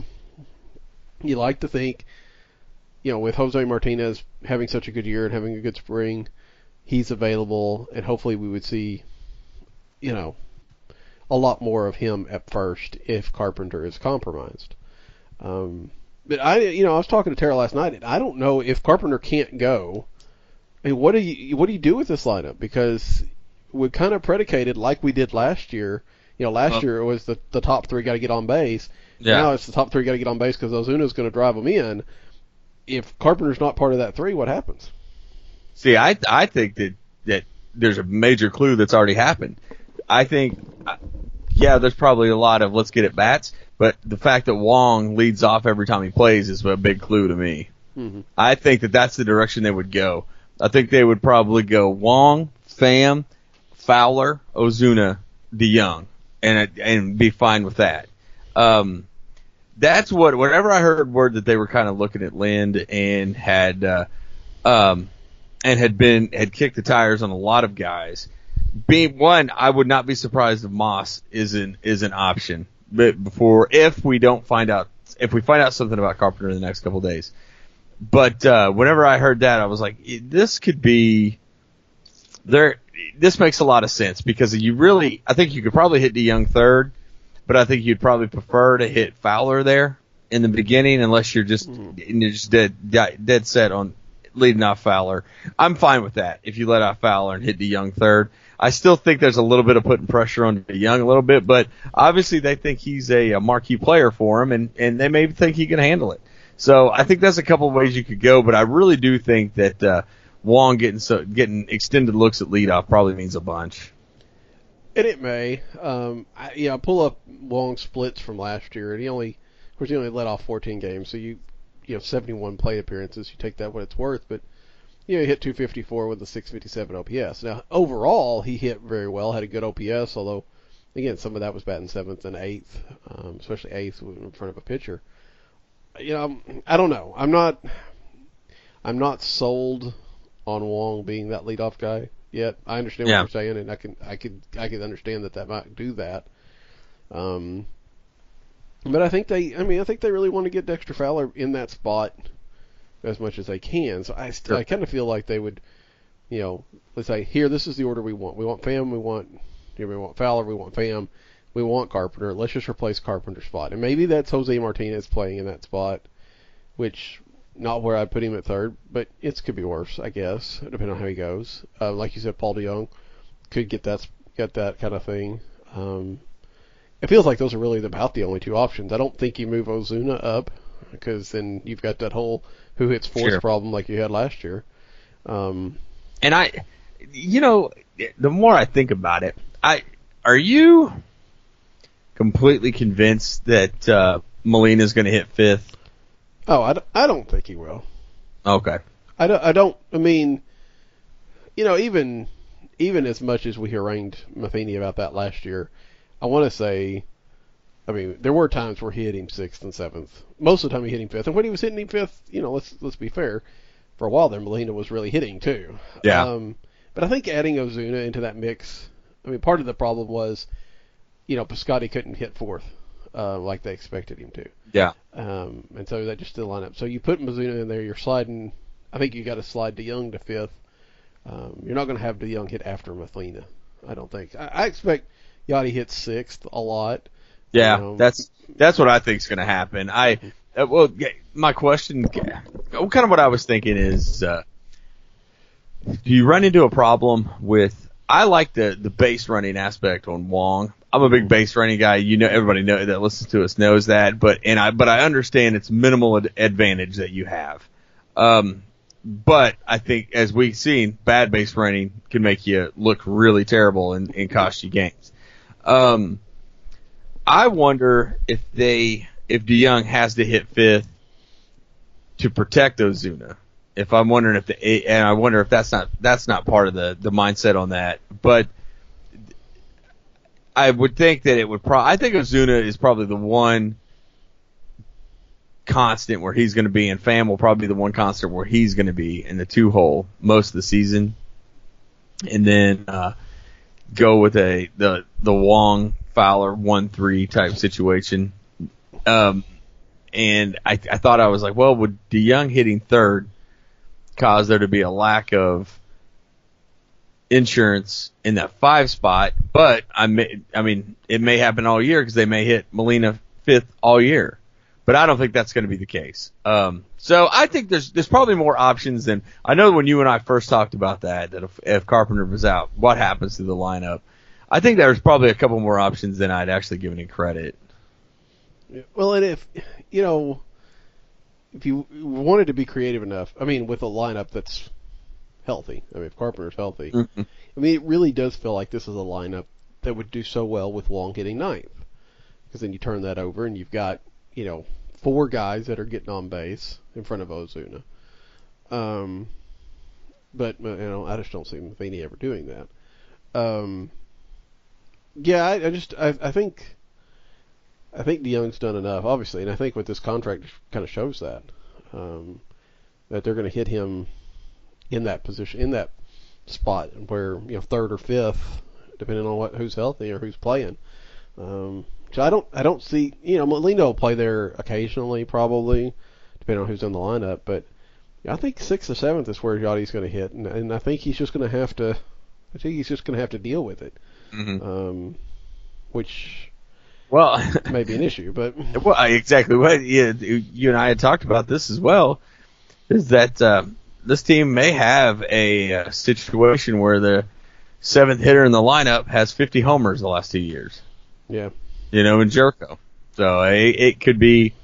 you like to think, you know, with Jose Martinez having such a good year and having a good spring, he's available, and hopefully we would see, you know, a lot more of him at first if Carpenter is compromised. Um, but I, you know, I was talking to Tara last night, and I don't know if Carpenter can't go. I mean, what do you what do you do with this lineup? Because we kind of predicated like we did last year. You know, last well, year it was the the top three got to get on base. Yeah. Now it's the top three got to get on base because Ozuna's going to drive them in. If Carpenter's not part of that three, what happens? See, I I think that, that there's a major clue that's already happened. I think, yeah, there's probably a lot of let's get at bats, but the fact that Wong leads off every time he plays is a big clue to me. Mm-hmm. I think that that's the direction they would go. I think they would probably go Wong, Pham, Fowler, Ozuna, DeYoung, and and be fine with that. Um, That's what, whenever I heard word that they were kind of looking at Lind and had, uh, um, and had been, had kicked the tires on a lot of guys, being one, I would not be surprised if Moss is an, is an option, but before, if we don't find out, if we find out something about Carpenter in the next couple of days. But, uh, whenever I heard that, I was like, this could be, there, this makes a lot of sense because you really, I think you could probably hit DeYoung third. But I think you'd probably prefer to hit Fowler there in the beginning, unless you're just mm-hmm. you're just dead dead set on leading off Fowler. I'm fine with that if you let off Fowler and hit DeYoung third. I still think there's a little bit of putting pressure on Young a little bit, but obviously they think he's a, a marquee player for him, and, and they may think he can handle it. So I think that's a couple of ways you could go, but I really do think that uh, Wong getting so getting extended looks at leadoff probably means a bunch. And it may. Um, I, yeah, pull up Wong's splits from last year, and he only, of course, he only led off fourteen games, so you, you have seventy-one plate appearances. You take that what it's worth, but you know, he hit two fifty-four with a six fifty-seven O P S. Now, overall, he hit very well, had a good O P S, although, again, some of that was batting seventh and eighth, um, especially eighth in front of a pitcher. You know, I don't know. I'm not, I'm not sold on Wong being that leadoff guy yet. I understand yeah. what you're saying, and I can, I could, I could understand that that might do that. Um, but I think they, I mean, I think they really want to get Dexter Fowler in that spot as much as they can. So I, st- Sure. I kind of feel like they would, you know, let's say here, this is the order we want. We want Pham, we want, you know, we want Fowler, we want Pham, we want Carpenter. Let's just replace Carpenter's spot, and maybe that's Jose Martinez playing in that spot, which not where I'd put him at third, but it could be worse, I guess, depending on how he goes. Uh, like you said, Paul DeJong could get that get that kind of thing. Um, it feels like those are really about the only two options. I don't think you move Ozuna up, because then you've got that whole who hits fourth Sure. problem like you had last year. Um, and I, you know, the more I think about it, I are you completely convinced that uh, Molina's going to hit fifth? oh, I, d- I don't think he will. Okay. I don't, I don't, I mean, you know, even even as much as we harangued Matheny about that last year, I want to say, I mean, there were times where he hit him sixth and seventh. Most of the time he hit him fifth. And when he was hitting him fifth, you know, let's let's be fair, for a while there, Molina was really hitting too. Yeah. Um, but I think adding Ozuna into that mix, I mean, part of the problem was, you know, Piscotty couldn't hit fourth uh, like they expected him to. Yeah. Um, and so that just didn't line up. So you put Ozuna in there, you're sliding, I think you got to slide DeJong to fifth. Um, you're not going to have DeJong hit after Matheny, I don't think. I, I expect Yachty hits sixth a lot. Yeah, Um, that's that's what I think is going to happen. I uh, well, yeah, my question, kind of what I was thinking is, uh, do you run into a problem with? I like the the base running aspect on Wong. I'm a big base running guy. You know, everybody know that listens to us knows that. But and I but I understand it's minimal ad- advantage that you have. Um, but I think as we've seen, bad base running can make you look really terrible and, and cost you games. Um. I wonder if they, if DeJong has to hit fifth to protect Ozuna. If I'm wondering if the, and I wonder if that's not that's not part of the, the mindset on that. But I would think that it would probably. I think Ozuna is probably the one constant where he's going to be, and Pham will probably be the one constant where he's going to be in the two hole most of the season, and then uh, go with a the the Wong Fowler one three type situation. Um, and I, I thought I was like, well, would DeJong hitting third cause there to be a lack of insurance in that five spot? But I may, I mean, it may happen all year because they may hit Molina fifth all year. But I don't think that's going to be the case. Um, so I think there's there's probably more options than I know when you and I first talked about that. That if, if Carpenter was out, what happens to the lineup? I think there's probably a couple more options than I'd actually given it credit. Well, and if, you know, if you wanted to be creative enough, I mean, with a lineup that's healthy, I mean, if Carpenter's healthy, Mm-hmm. I mean, it really does feel like this is a lineup that would do so well with Wong hitting ninth. Because then you turn that over and you've got, you know, four guys that are getting on base in front of Ozuna. Um, but, you know, I just don't see Matheny ever doing that. Um, yeah, I, I just, I, I think, I think DeJong's done enough, obviously, and I think with this contract kind of shows that, um, that they're going to hit him in that position, in that spot where, you know, third or fifth, depending on what who's healthy or who's playing. Um, so I don't, I don't see, you know, Molina will play there occasionally, probably, depending on who's in the lineup. But I think sixth or seventh is where Yachty's going to hit, and, and I think he's just going to have to, I think he's just going to have to deal with it, Mm-hmm. um, which Well, may be an issue, but well, exactly what you, you and I had talked about this as well. Is that uh, this team may have a, uh situation where the seventh hitter in the lineup has fifty homers the last two years. Yeah. You know, in Jerko. So it, it could be,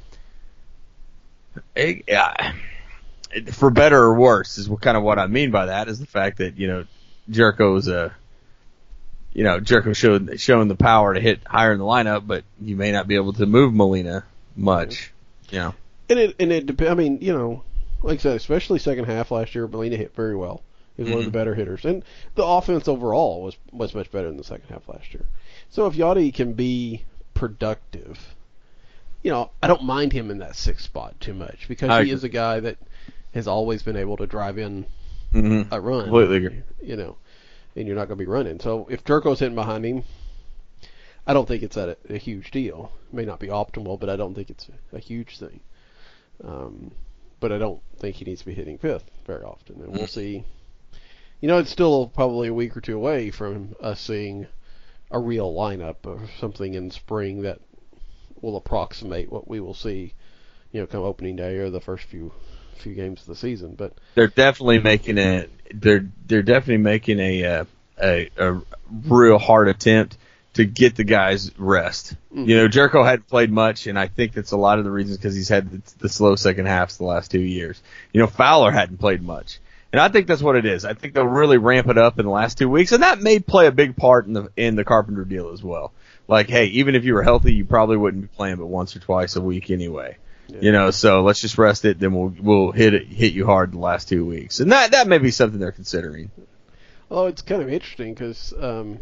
it, uh, for better or worse, is what kind of what I mean by that is the fact that, you know, Jerko's a, you know, Jerko showed showing the power to hit higher in the lineup, but you may not be able to move Molina much. You know. And it and it depends. I mean, you know, like I said, especially second half last year, Molina hit very well. He was mm-hmm. one of the better hitters, and the offense overall was was much better in the second half last year. So if Yachty can be productive, you know, I don't mind him in that sixth spot too much because I he agree. is a guy that has always been able to drive in mm-hmm. a run. Completely agree. You know, and you're not going to be running. So if Jerko's hitting behind him, I don't think it's a, a huge deal. It may not be optimal, but I don't think it's a, a huge thing. Um, but I don't think he needs to be hitting fifth very often. And we'll see. You know, it's still probably a week or two away from us seeing a real lineup or something in spring that will approximate what we will see, you know, come opening day or the first few few games of the season. But they're definitely making a they're they're definitely making a uh, a a real hard attempt to get the guys rest. Mm-hmm. You know, Jerko hadn't played much, and I think that's a lot of the reasons because he's had the, the slow second halves the last two years. You know, Fowler hadn't played much. And I think that's what it is. I think they'll really ramp it up in the last two weeks, and that may play a big part in the in the Carpenter deal as well. Like, hey, even if you were healthy, you probably wouldn't be playing but once or twice a week anyway. Yeah. You know, so let's just rest it, then we'll we'll hit it hit you hard the last two weeks, and that that may be something they're considering. Well, it's kind of interesting because um,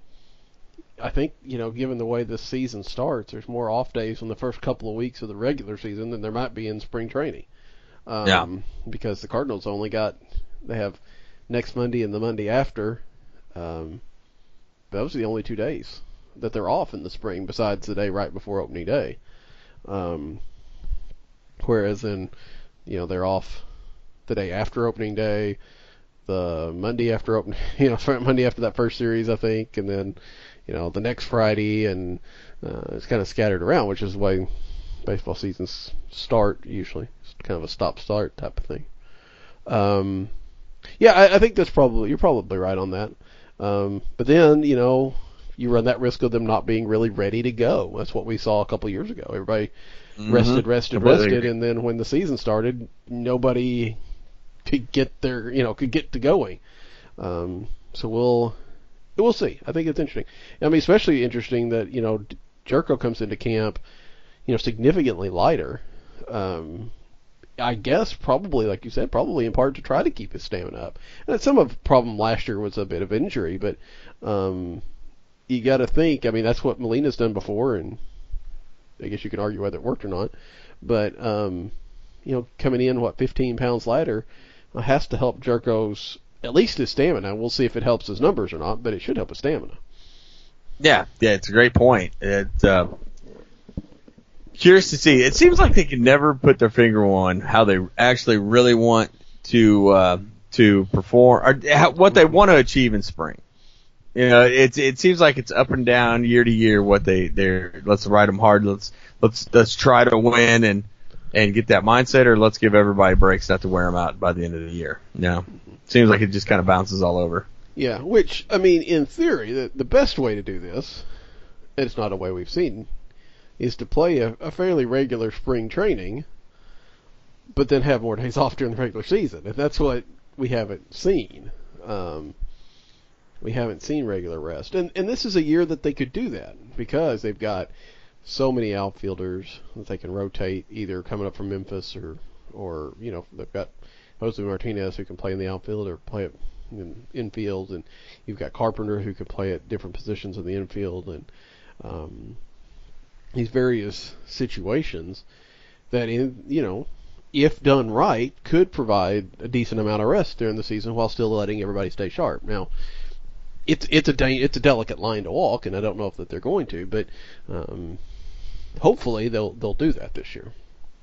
I think you know, given the way this season starts, there's more off days in the first couple of weeks of the regular season than there might be in spring training. Um, yeah. Because the Cardinals only got, they have next Monday and the Monday after. Um, those are the only two days that they're off in the spring besides the day right before opening day. Um, whereas in, you know, they're off the day after opening day, the Monday after open, you know, Monday after that first series, I think, and then, you know, the next Friday, and uh, it's kind of scattered around, which is the way baseball seasons start usually. It's kind of a stop-start type of thing. Um, yeah, I, I think that's probably, you're probably right on that. Um, but then, you know, you run that risk of them not being really ready to go. That's what we saw a couple years ago. Everybody mm-hmm. rested, rested, Completely. rested, and then when the season started, nobody could get their, you know, could get to going. Um, so we'll, we'll see. I think it's interesting. I mean, especially interesting that, you know, Jerko comes into camp, you know, significantly lighter. Um, I guess probably, like you said, probably in part to try to keep his stamina up. And some of the problem last year was a bit of injury, but um, you got to think, I mean, that's what Molina's done before, and I guess you can argue whether it worked or not. But, um, you know, coming in, what, fifteen pounds lighter uh, has to help Jerko's, at least his stamina. We'll see if it helps his numbers or not, but it should help his stamina. Yeah, yeah, it's a great point. It, uh, curious to see. It seems like they can never put their finger on how they actually really want to uh, to perform or how, what they want to achieve in spring. You know, it's it seems like it's up and down year to year. What they they're let's ride them hard. Let's let's let's try to win and and get that mindset, or let's give everybody breaks not to wear them out by the end of the year. You know, seems like it just kind of bounces all over. Yeah, which I mean, in theory, the the best way to do this, and it's not a way we've seen, is to play a, a fairly regular spring training, but then have more days off during the regular season. And that's what we haven't seen. Um, we haven't seen regular rest. And and this is a year that they could do that because they've got so many outfielders that they can rotate, either coming up from Memphis or, or you know, they've got Jose Martinez who can play in the outfield or play it in infield, and you've got Carpenter who can play at different positions in the infield, and um, these various situations that, in you know, if done right, could provide a decent amount of rest during the season while still letting everybody stay sharp. Now, it's it's a it's a delicate line to walk, and I don't know if that they're going to, but um, hopefully they'll they'll do that this year.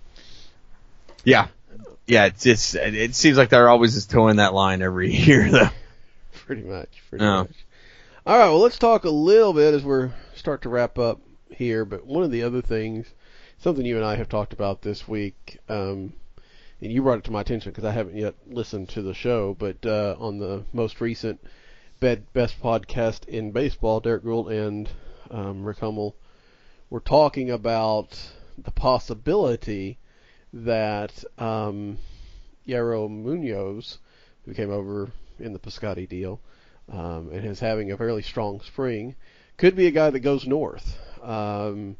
Yeah, yeah. It's just it seems like they're always just towing that line every year, though. Pretty much. Pretty oh. much. All right. Well, let's talk a little bit as we're start to wrap up here. But one of the other things, something you and I have talked about this week, um, and you brought it to my attention because I haven't yet listened to the show, but uh, on the most recent best podcast in baseball, Derek Gould and um, Rick Hummel, were talking about the possibility that um, Yairo Munoz, who came over in the Piscotty deal um, and is having a fairly strong spring, could be a guy that goes north. Um,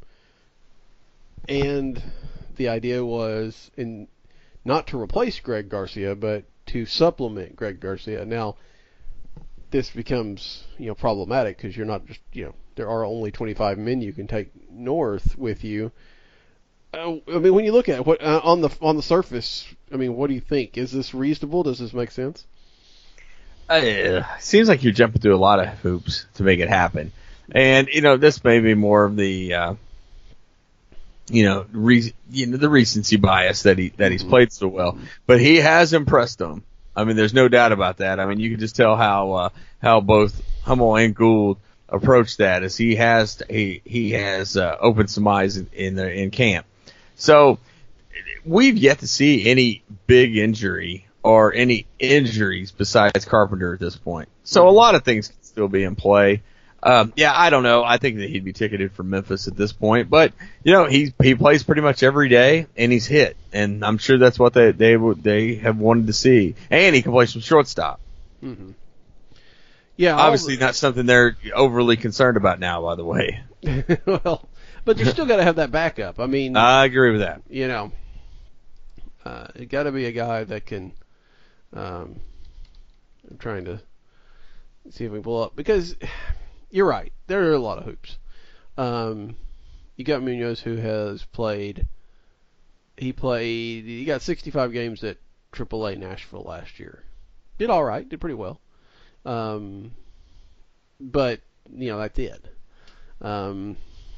and the idea was in not to replace Greg Garcia, but to supplement Greg Garcia. Now, this becomes, you know, problematic because you're not just, you know, there are only twenty-five men you can take north with you. Uh, I mean, when you look at what uh, on the on the surface, I mean, what do you think? Is this reasonable? Does this make sense? Uh, seems like you're jumping through a lot of hoops to make it happen, and you know this may be more of the, uh, you know, re- you know the recency bias that he that he's played so well, but he has impressed them. I mean, there's no doubt about that. I mean, you can just tell how uh, how both Hummel and Gould approach that, as he has he he has uh, opened some eyes in in, the, in camp. So we've yet to see any big injury or any injuries besides Carpenter at this point. So a lot of things can still be in play. Um, yeah, I don't know. I think that he'd be ticketed for Memphis at this point, but you know, he he plays pretty much every day and he's hit, and I'm sure that's what they they would they have wanted to see. And he can play some shortstop. Mm-hmm. Yeah, obviously the, not something they're overly concerned about now, by the way. Well, but you still got to have that backup. I mean, I agree with that. You know, uh, it got to be a guy that can. Um, I'm trying to see if we can pull up, because you're right. There are a lot of hoops. Um, you got Munoz, who has played. He played. He got sixty-five games at triple A Nashville last year. Did all right. Did pretty well. Um, but you know, that's it. Um,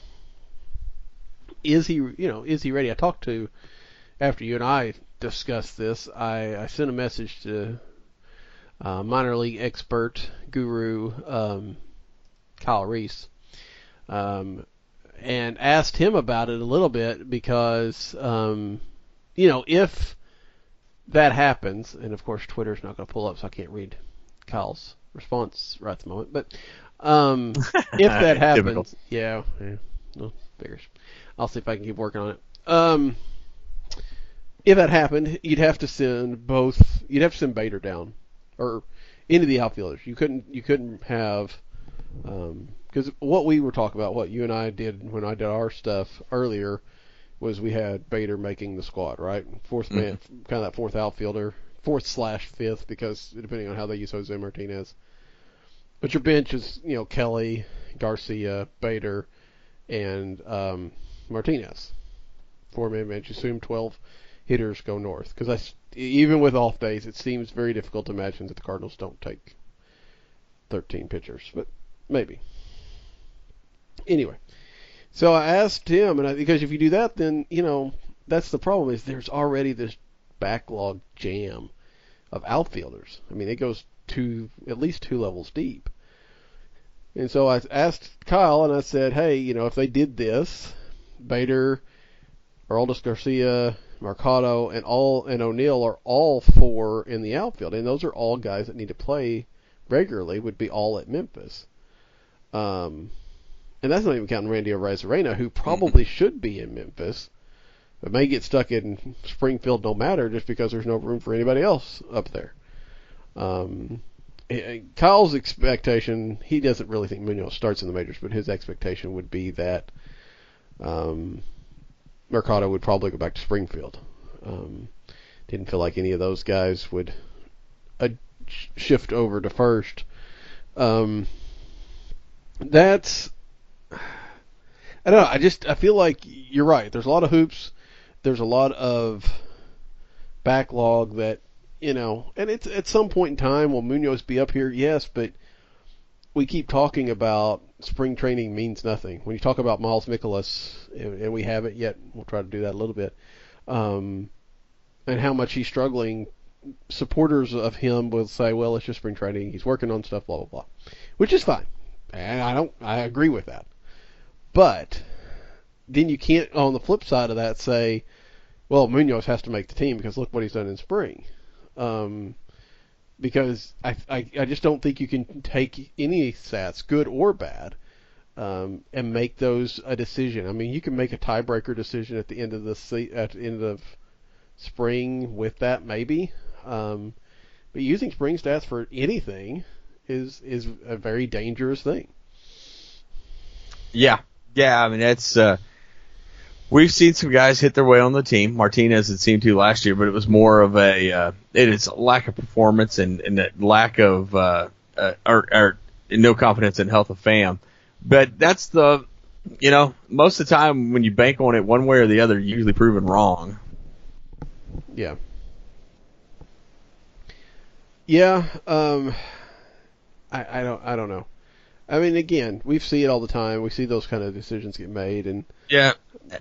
is he? You know, is he ready? I talked to after you and I discussed this. I, I sent a message to uh, minor league expert guru um, Kyle Reese, um, and asked him about it a little bit, because um, you know, if that happens, and of course Twitter's not going to pull up, so I can't read Kyle's response right at the moment. But um, if that happens, yeah, yeah, no figures. I'll see if I can keep working on it. Um, if that happened, you'd have to send both. You'd have to send Bader down or into the outfielders. You couldn't. You couldn't have. Because um, what we were talking about, what you and I did when I did our stuff earlier, was we had Bader making the squad, right? Fourth man, mm-hmm. kind of that fourth outfielder, fourth slash fifth, because depending on how they use Jose Martinez. But your bench is, you know, Kelly, Garcia, Bader, and um, Martinez. Four-man bench. Assume twelve hitters go north. Because even with off days, it seems very difficult to imagine that the Cardinals don't take thirteen pitchers. But maybe. Anyway. So I asked him, and I, because if you do that, then, you know, that's the problem, is there's already this backlog jam of outfielders. I mean, it goes two, at least two levels deep. And so I asked Kyle, and I said, hey, you know, if they did this, Bader, Aroldis Garcia, Mercado, and all and O'Neill are all four in the outfield, and those are all guys that need to play regularly, would be all at Memphis. Um, and that's not even counting Randy Arozarena, who probably should be in Memphis, but may get stuck in Springfield no matter, just because there's no room for anybody else up there. Um, Kyle's expectation, he doesn't really think Munoz starts in the majors, but his expectation would be that um, Mercado would probably go back to Springfield. Um, didn't feel like any of those guys would uh, shift over to first. Um, that's, I don't know, I just, I feel like you're right. There's a lot of hoops. There's a lot of backlog that, you know, and it's at some point in time, will Munoz be up here? Yes, but we keep talking about spring training means nothing. When you talk about Miles Mikolas, and we haven't yet, we'll try to do that a little bit, um, and how much he's struggling, supporters of him will say, well, it's just spring training, he's working on stuff, blah, blah, blah, which is fine. And I don't, I agree with that. But then you can't, on the flip side of that, say, well, Munoz has to make the team because look what he's done in spring. Um, because I, I I just don't think you can take any stats, good or bad, um, and make those a decision. I mean, you can make a tiebreaker decision at the end of the se- at the end of spring with that maybe, um, but using spring stats for anything is is a very dangerous thing. Yeah, yeah. I mean, that's uh, we've seen some guys hit their way on the team. Martinez had seemed to last year, but it was more of a uh, it is a lack of performance and, and a lack of uh, uh, or, or no confidence in health of fam. But that's the you know most of the time when you bank on it one way or the other, you're usually proven wrong. Yeah. Yeah. Um, I I don't I don't know. I mean, again, we see it all the time. We see those kind of decisions get made, and yeah,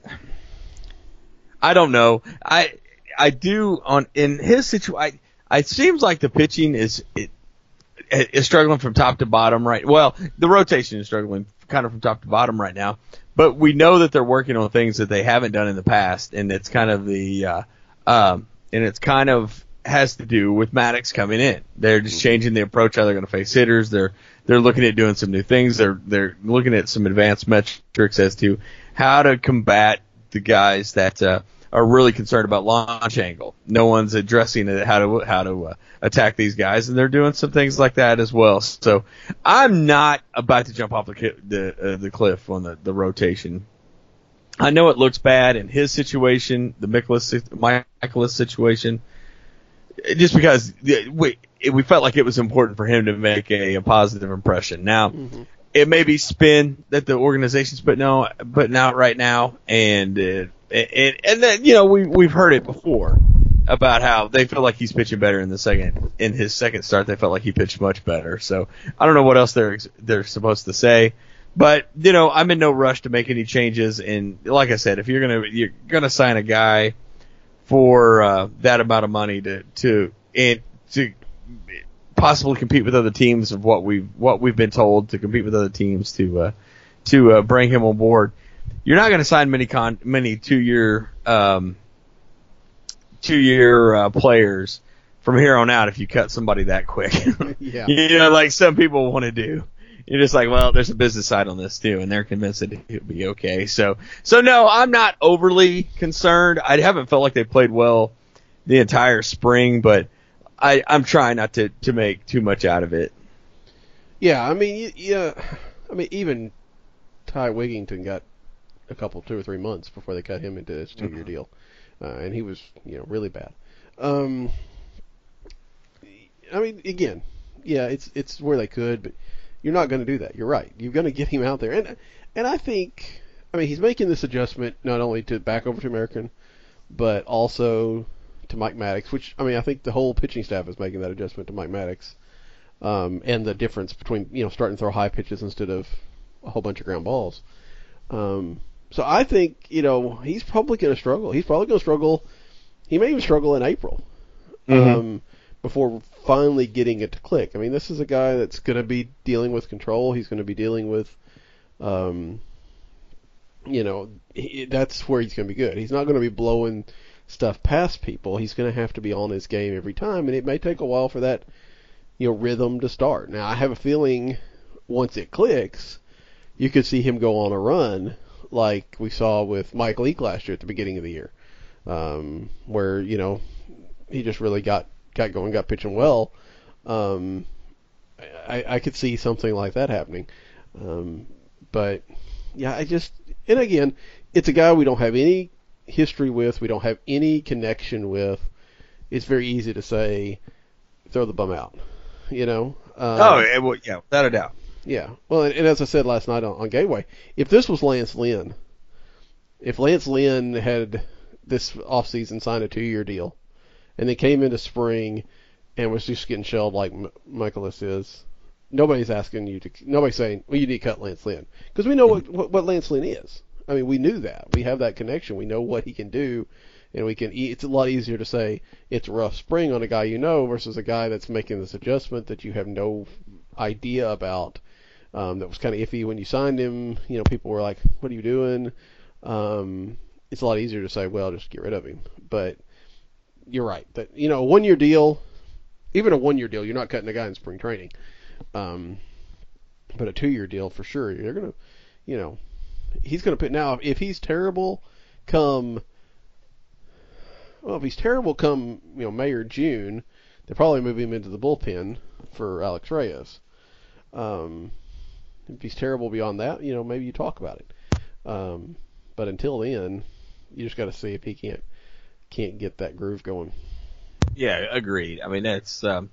I don't know. I I do on in his situation. It seems like the pitching is it, is struggling from top to bottom right. Well, the rotation is struggling kind of from top to bottom right now. But we know that they're working on things that they haven't done in the past, and it's kind of the uh, um, and it's kind of has to do with Maddox coming in. They're just changing the approach how they're going to face hitters. They're they're looking at doing some new things. They're they're looking at some advanced metrics as to how to combat the guys that uh, are really concerned about launch angle. No one's addressing it, how to how to uh, attack these guys, and they're doing some things like that as well. So I'm not about to jump off the the, uh, the cliff on the, the rotation. I know it looks bad in his situation, the Mikolas Michaelis situation, just because we we felt like it was important for him to make a, a positive impression. Now, mm-hmm. It may be spin that the organization's putting out, putting out right now, and uh, and and then you know we we've heard it before about how they feel like he's pitching better in the second in his second start. They felt like he pitched much better. So I don't know what else they're they're supposed to say. But, you know, I'm in no rush to make any changes. And like I said, if you're going to, you're going to sign a guy for, uh, that amount of money to, to, and to possibly compete with other teams of what we've, what we've been told to compete with other teams to, uh, to, uh, bring him on board, you're not going to sign many con, many two year, um, two year, uh, players from here on out if you cut somebody that quick. Yeah. You know, like some people want to do. You're just like, well, there's a business side on this too, and they're convinced that it'll be okay. So, so no, I'm not overly concerned. I haven't felt like they played well the entire spring, but I, I'm trying not to, to make too much out of it. Yeah, I mean, yeah, I mean, even Ty Wigington got a couple, two or three months before they cut him into his two-year mm-hmm. deal, uh, and he was, you know, really bad. Um, I mean, again, yeah, it's it's where they could, but. You're not going to do that. You're right. You're going to get him out there. And and I think, I mean, he's making this adjustment not only to back over to American, but also to Mike Maddox, which, I mean, I think the whole pitching staff is making that adjustment to Mike Maddox. Um, and the difference between, you know, starting to throw high pitches instead of a whole bunch of ground balls. Um, so I think, you know, he's probably going to struggle. He's probably going to struggle. He may even struggle in April. Mm-hmm. Um, before finally getting it to click. I mean, this is a guy that's going to be dealing with control. He's going to be dealing with, um, you know, he, that's where he's going to be good. He's not going to be blowing stuff past people. He's going to have to be on his game every time, and it may take a while for that, you know, rhythm to start. Now, I have a feeling once it clicks, you could see him go on a run like we saw with Mike Leake last year at the beginning of the year, um, where, you know, he just really got got going, got pitching well. Um, I, I could see something like that happening. Um, but, yeah, I just, and again, it's a guy we don't have any history with, we don't have any connection with. It's very easy to say, throw the bum out, you know? Um, oh, well, yeah, without a doubt. Yeah. Well, and, and as I said last night on, on Gateway, if this was Lance Lynn, if Lance Lynn had this offseason signed a two-year deal, and they came into spring and was just getting shelled like M- Michaelis is, nobody's asking you to, nobody's saying, well, you need to cut Lance Lynn. Because we know what, what, what Lance Lynn is. I mean, we knew that. We have that connection. We know what he can do, and we can, it's a lot easier to say it's a rough spring on a guy you know versus a guy that's making this adjustment that you have no idea about, um, that was kind of iffy when you signed him. You know, people were like, what are you doing? Um, it's a lot easier to say, well, just get rid of him. But you're right. That, you know, a one-year deal, even a one-year deal, you're not cutting a guy in spring training. Um, but a two-year deal for sure, you're gonna, you know, he's gonna put. Now, if he's terrible, come, well, if he's terrible, come, you know, May or June, they'll probably move him into the bullpen for Alex Reyes. Um, if he's terrible beyond that, you know, maybe you talk about it. Um, but until then, you just got to see if he can't can't get that groove going. Yeah, agreed. I mean, that's um,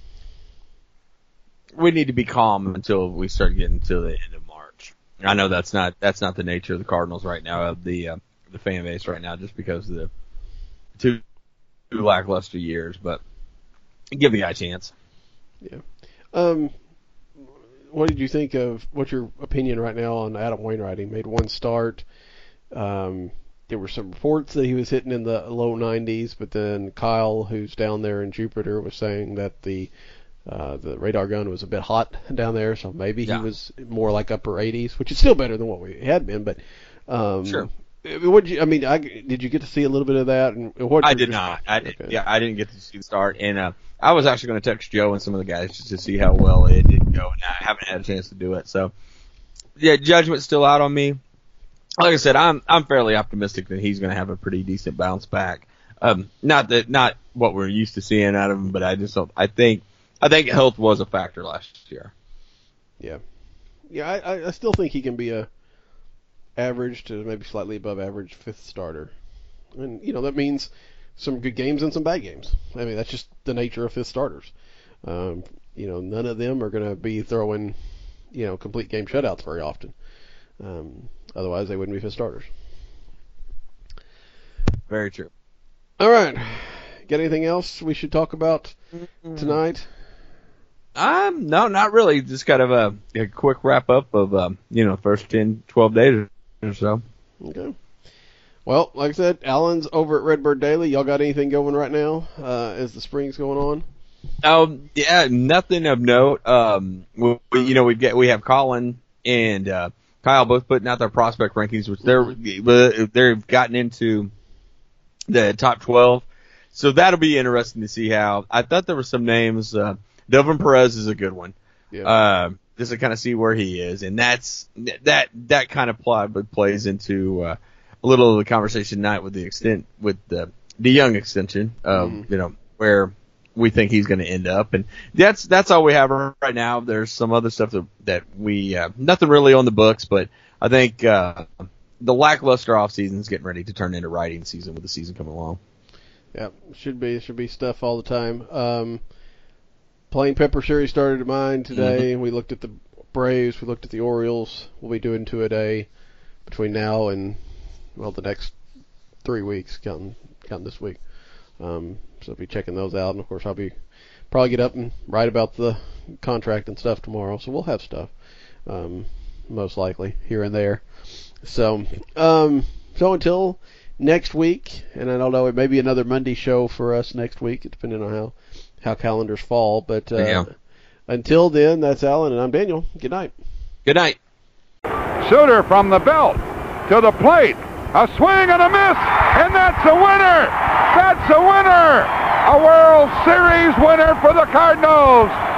we need to be calm until we start getting to the end of March. I know that's not that's not the nature of the Cardinals right now, of the uh, the fan base right now, just because of the two, two lackluster years. But give the guy a chance. Yeah. Um. What did you think of? What's your opinion right now on Adam Wainwright? He made one start. Um. There were some reports that he was hitting in the low nineties, but then Kyle, who's down there in Jupiter, was saying that the uh, the radar gun was a bit hot down there, so maybe yeah. he was more like upper eighties, which is still better than what we had been. But um, sure. What you? I mean, I, did you get to see a little bit of that? And what I did not. I did, okay. Yeah, I didn't get to see the start, and uh, I was actually going to text Joe and some of the guys just to see how well it did go, and I haven't had a chance to do it. So, yeah, judgment's still out on me. Like I said, I'm I'm fairly optimistic that he's going to have a pretty decent bounce back. Um, not that not what we're used to seeing out of him, but I just don't. I think I think health was a factor last year. Yeah, yeah. I, I still think he can be a average to maybe slightly above average fifth starter, and you know that means some good games and some bad games. I mean that's just the nature of fifth starters. Um, you know, none of them are going to be throwing you know complete game shutouts very often. Um, Otherwise, they wouldn't be fifth starters. Very true. All right. Got anything else we should talk about tonight? Um, no, not really. Just kind of a, a quick wrap up of, um, you know, first ten, twelve days or so. Okay. Well, like I said, Alan's over at Redbird Daily. Y'all got anything going right now uh, as the spring's going on? Um, yeah, nothing of note. Um, we, we, you know, we get we have Colin and uh, Kyle both putting out their prospect rankings, which they're they've gotten into the top twelve. So that'll be interesting to see how. I thought there were some names. Uh, Delvin Perez is a good one. Yeah. Uh, just to kind of see where he is, and that's that that kind of plot plays into uh, a little of the conversation tonight with the extent with the the young extension of mm. you know where we think he's going to end up, and that's that's all we have right now. There's some other stuff that that we uh, nothing really on the books, but I think uh, the lackluster off season is getting ready to turn into writing season with the season coming along. Yeah, should be should be stuff all the time. Um, Plain Pepper Series started at mine today. Mm-hmm. We looked at the Braves, we looked at the Orioles. We'll be doing two a day between now and well the next three weeks, counting counting this week. Um, so I'll be checking those out, and of course I'll be probably get up and write about the contract and stuff tomorrow. So we'll have stuff, um, most likely here and there. So, um, so until next week, and I don't know, it may be another Monday show for us next week, depending on how how calendars fall. But uh, yeah. Until then, that's Alan, and I'm Daniel. Good night. Good night. Shooter from the belt to the plate. A swing and a miss, and that's a winner. That's a winner. A World Series winner for the Cardinals.